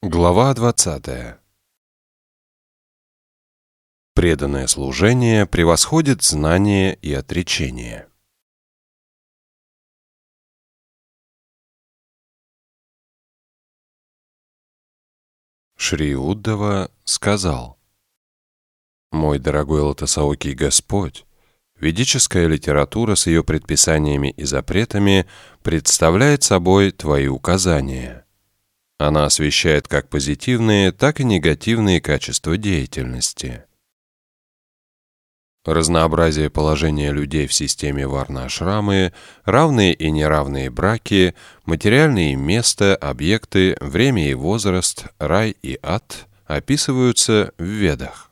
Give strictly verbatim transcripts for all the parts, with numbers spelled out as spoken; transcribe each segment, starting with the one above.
Глава двадцатая. Преданное служение превосходит знание и отречение. Шри Уддава сказал: «Мой дорогой лотосоокий Господь, ведическая литература с ее предписаниями и запретами представляет собой твои указания. Она освещает как позитивные, так и негативные качества деятельности. Разнообразие положения людей в системе варна-ашрамы, равные и неравные браки, материальные места, объекты, время и возраст, рай и ад описываются в Ведах.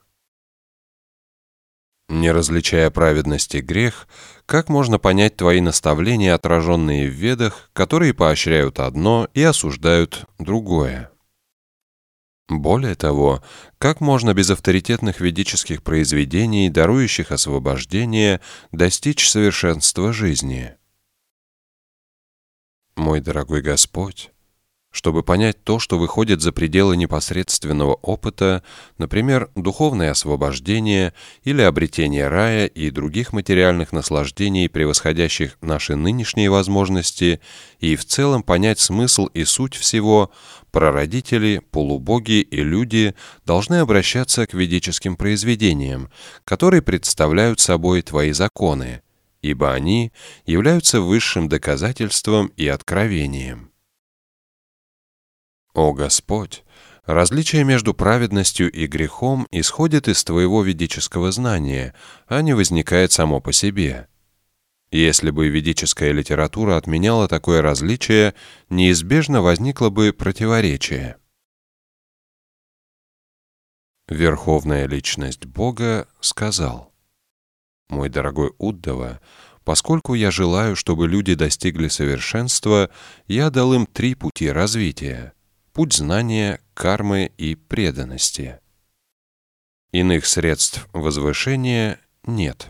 Не различая праведность и грех, как можно понять твои наставления, отраженные в Ведах, которые поощряют одно и осуждают другое? Более того, как можно без авторитетных ведических произведений, дарующих освобождение, достичь совершенства жизни? Мой дорогой Господь, чтобы понять то, что выходит за пределы непосредственного опыта, например, духовное освобождение или обретение рая и других материальных наслаждений, превосходящих наши нынешние возможности, и в целом понять смысл и суть всего, прародители, полубоги и люди должны обращаться к ведическим произведениям, которые представляют собой твои законы, ибо они являются высшим доказательством и откровением. О Господь, различие между праведностью и грехом исходит из твоего ведического знания, а не возникает само по себе. Если бы ведическая литература отменяла такое различие, неизбежно возникло бы противоречие. Верховная Личность Бога сказал: «Мой дорогой Уддава, поскольку я желаю, чтобы люди достигли совершенства, я дал им три пути развития: путь знания, кармы и преданности. Иных средств возвышения нет.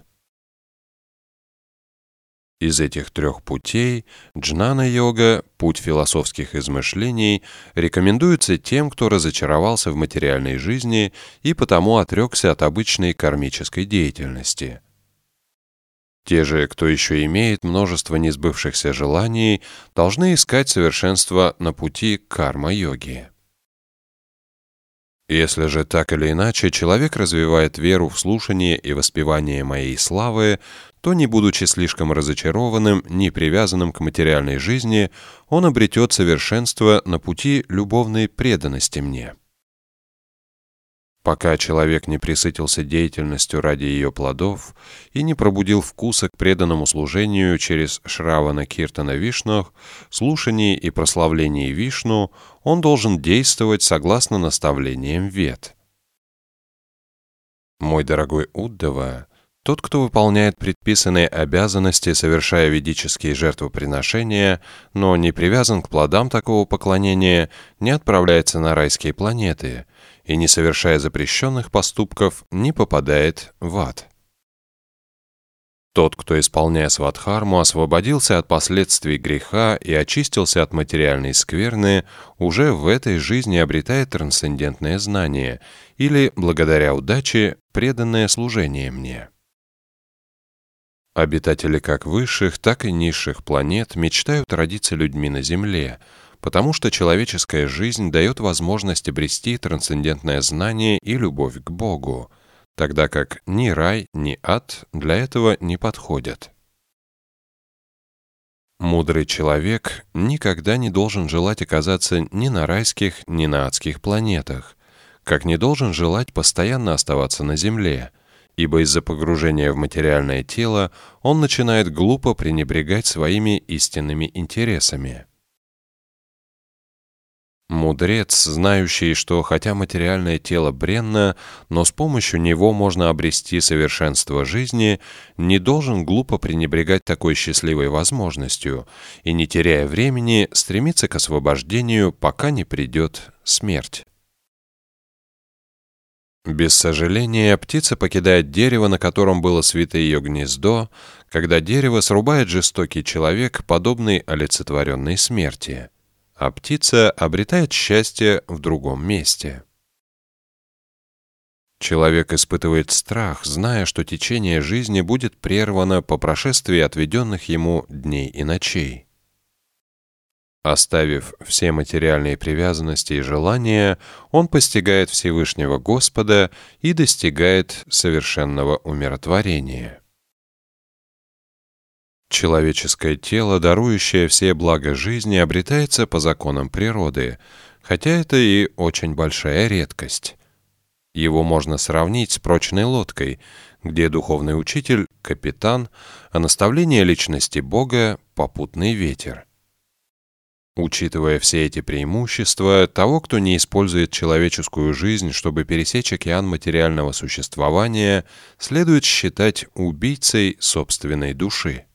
Из этих трех путей джнана-йога, путь философских измышлений, рекомендуется тем, кто разочаровался в материальной жизни и потому отрекся от обычной кармической деятельности. Те же, кто еще имеет множество несбывшихся желаний, должны искать совершенство на пути карма-йоги. Если же так или иначе человек развивает веру в слушание и воспевание моей славы, то, не будучи слишком разочарованным, ни привязанным к материальной жизни, он обретет совершенство на пути любовной преданности мне. Пока человек не пресытился деятельностью ради ее плодов и не пробудил вкуса к преданному служению через Шравана Киртана Вишну, слушании и прославлении Вишну, он должен действовать согласно наставлениям Вед. Мой дорогой Уддава, тот, кто выполняет предписанные обязанности, совершая ведические жертвоприношения, но не привязан к плодам такого поклонения, не отправляется на райские планеты и, не совершая запрещенных поступков, не попадает в ад. Тот, кто, исполняя свадхарму, освободился от последствий греха и очистился от материальной скверны, уже в этой жизни обретает трансцендентное знание или, благодаря удаче, преданное служение мне. Обитатели как высших, так и низших планет мечтают родиться людьми на Земле, потому что человеческая жизнь дает возможность обрести трансцендентное знание и любовь к Богу, тогда как ни рай, ни ад для этого не подходят. Мудрый человек никогда не должен желать оказаться ни на райских, ни на адских планетах, как не должен желать постоянно оставаться на Земле, ибо из-за погружения в материальное тело он начинает глупо пренебрегать своими истинными интересами. Мудрец, знающий, что хотя материальное тело бренно, но с помощью него можно обрести совершенство жизни, не должен глупо пренебрегать такой счастливой возможностью и, не теряя времени, стремиться к освобождению, пока не придет смерть. Без сожаления, птица покидает дерево, на котором было свито ее гнездо, когда дерево срубает жестокий человек, подобный олицетворенной смерти. а птица обретает счастье в другом месте. Человек испытывает страх, зная, что течение жизни будет прервано по прошествии отведенных ему дней и ночей. Оставив все материальные привязанности и желания, он постигает Всевышнего Господа и достигает совершенного умиротворения. Человеческое тело, дарующее все блага жизни, обретается по законам природы, хотя это и очень большая редкость. Его можно сравнить с прочной лодкой, где духовный учитель — капитан, а наставление личности Бога — попутный ветер. Учитывая все эти преимущества, того, кто не использует человеческую жизнь, чтобы пересечь океан материального существования, следует считать убийцей собственной души.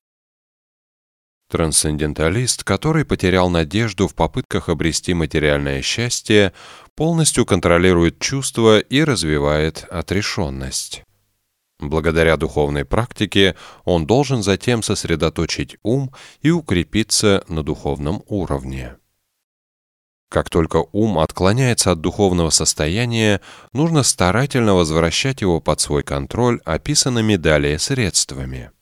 Трансценденталист, который потерял надежду в попытках обрести материальное счастье, полностью контролирует чувства и развивает отрешенность. Благодаря духовной практике он должен затем сосредоточить ум и укрепиться на духовном уровне. Как только ум отклоняется от духовного состояния, нужно старательно возвращать его под свой контроль описанными далее средствами.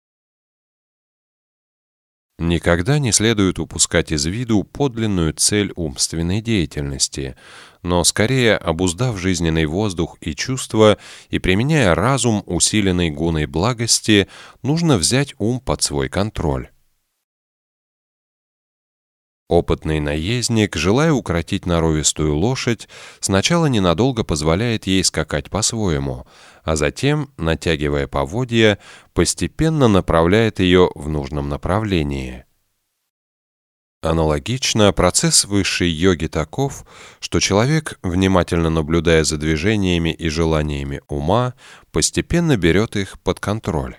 Никогда не следует упускать из виду подлинную цель умственной деятельности, но скорее, обуздав жизненный воздух и чувства и применяя разум, усиленный гуной благости, нужно взять ум под свой контроль. Опытный наездник, желая укротить норовистую лошадь, сначала ненадолго позволяет ей скакать по-своему, а затем, натягивая поводья, постепенно направляет ее в нужном направлении. Аналогично, процесс высшей йоги таков, что человек, внимательно наблюдая за движениями и желаниями ума, постепенно берет их под контроль.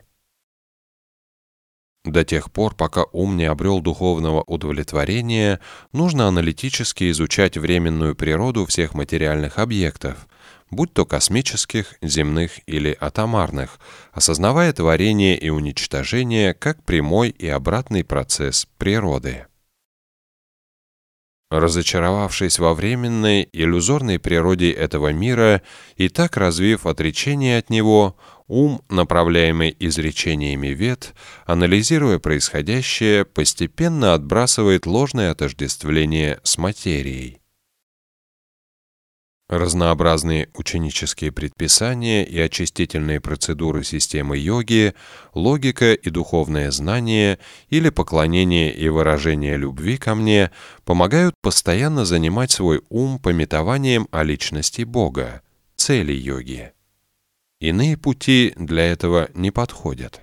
До тех пор, пока ум не обрел духовного удовлетворения, нужно аналитически изучать временную природу всех материальных объектов, будь то космических, земных или атомарных, осознавая творение и уничтожение как прямой и обратный процесс природы. Разочаровавшись во временной, иллюзорной природе этого мира и так развив отречение от него, ум, направляемый изречениями вед, анализируя происходящее, постепенно отбрасывает ложное отождествление с материей. Разнообразные ученические предписания и очистительные процедуры системы йоги, логика и духовное знание или поклонение и выражение любви ко мне помогают постоянно занимать свой ум памятованием о личности Бога, цели йоги. Иные пути для этого не подходят.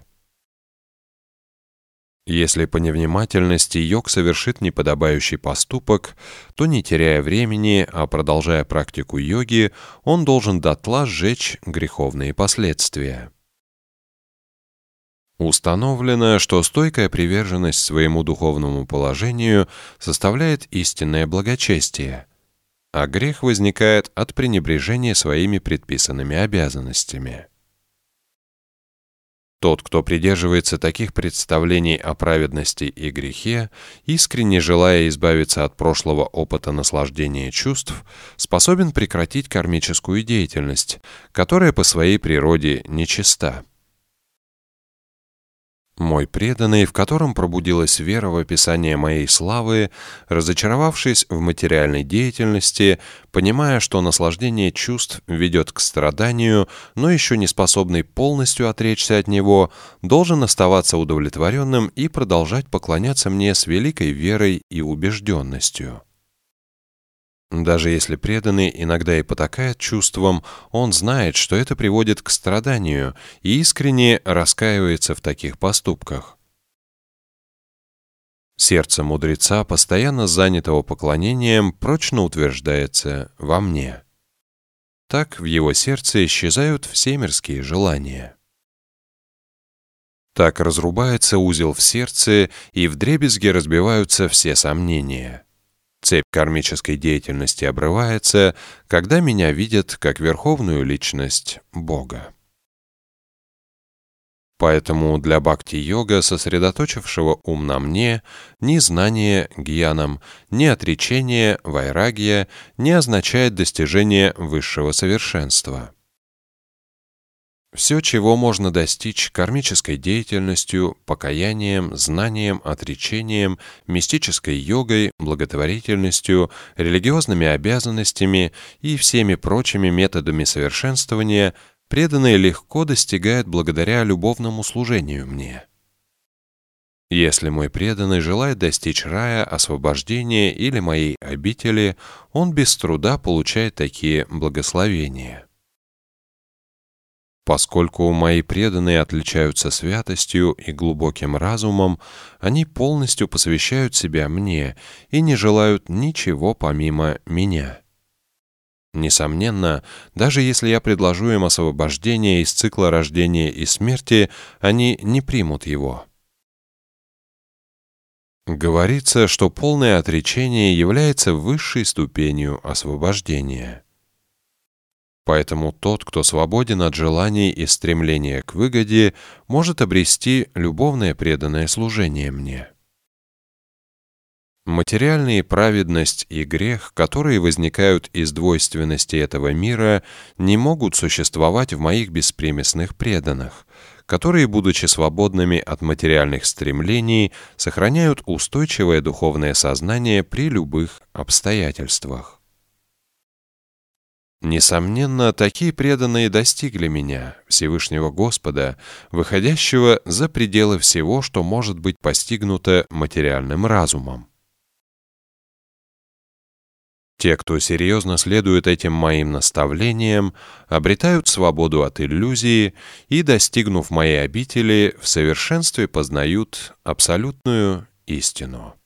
Если по невнимательности йог совершит неподобающий поступок, то, не теряя времени, а продолжая практику йоги, он должен дотла сжечь греховные последствия. Установлено, что стойкая приверженность своему духовному положению составляет истинное благочестие, а грех возникает от пренебрежения своими предписанными обязанностями. Тот, кто придерживается таких представлений о праведности и грехе, искренне желая избавиться от прошлого опыта наслаждения чувств, способен прекратить кармическую деятельность, которая по своей природе нечиста. Мой преданный, в котором пробудилась вера в описание моей славы, разочаровавшись в материальной деятельности, понимая, что наслаждение чувств ведет к страданию, но еще не способный полностью отречься от него, должен оставаться удовлетворенным и продолжать поклоняться мне с великой верой и убежденностью. Даже если преданный иногда и потакает чувствам, он знает, что это приводит к страданию, и искренне раскаивается в таких поступках. Сердце мудреца, постоянно занятого поклонением, прочно утверждается во мне. Так в его сердце исчезают все мирские желания. Так разрубается узел в сердце, и вдребезги разбиваются все сомнения. Цепь кармической деятельности обрывается, когда меня видят как верховную личность Бога. Поэтому для бхакти-йога, сосредоточившего ум на мне, ни знание гьянам, ни отречение вайрагья не означает достижение высшего совершенства. Все, чего можно достичь кармической деятельностью, покаянием, знанием, отречением, мистической йогой, благотворительностью, религиозными обязанностями и всеми прочими методами совершенствования, преданные легко достигают благодаря любовному служению мне. Если мой преданный желает достичь рая, освобождения или моей обители, он без труда получает такие благословения. Поскольку мои преданные отличаются святостью и глубоким разумом, они полностью посвящают себя мне и не желают ничего помимо меня. Несомненно, даже если я предложу им освобождение из цикла рождения и смерти, они не примут его. Говорится, что полное отречение является высшей ступенью освобождения. Поэтому тот, кто свободен от желаний и стремления к выгоде, может обрести любовное преданное служение мне. Материальная праведность и грех, которые возникают из двойственности этого мира, не могут существовать в моих беспримесных преданных, которые, будучи свободными от материальных стремлений, сохраняют устойчивое духовное сознание при любых обстоятельствах. Несомненно, такие преданные достигли меня, Всевышнего Господа, выходящего за пределы всего, что может быть постигнуто материальным разумом. Те, кто серьезно следует этим моим наставлениям, обретают свободу от иллюзии и, достигнув моей обители, в совершенстве познают абсолютную истину.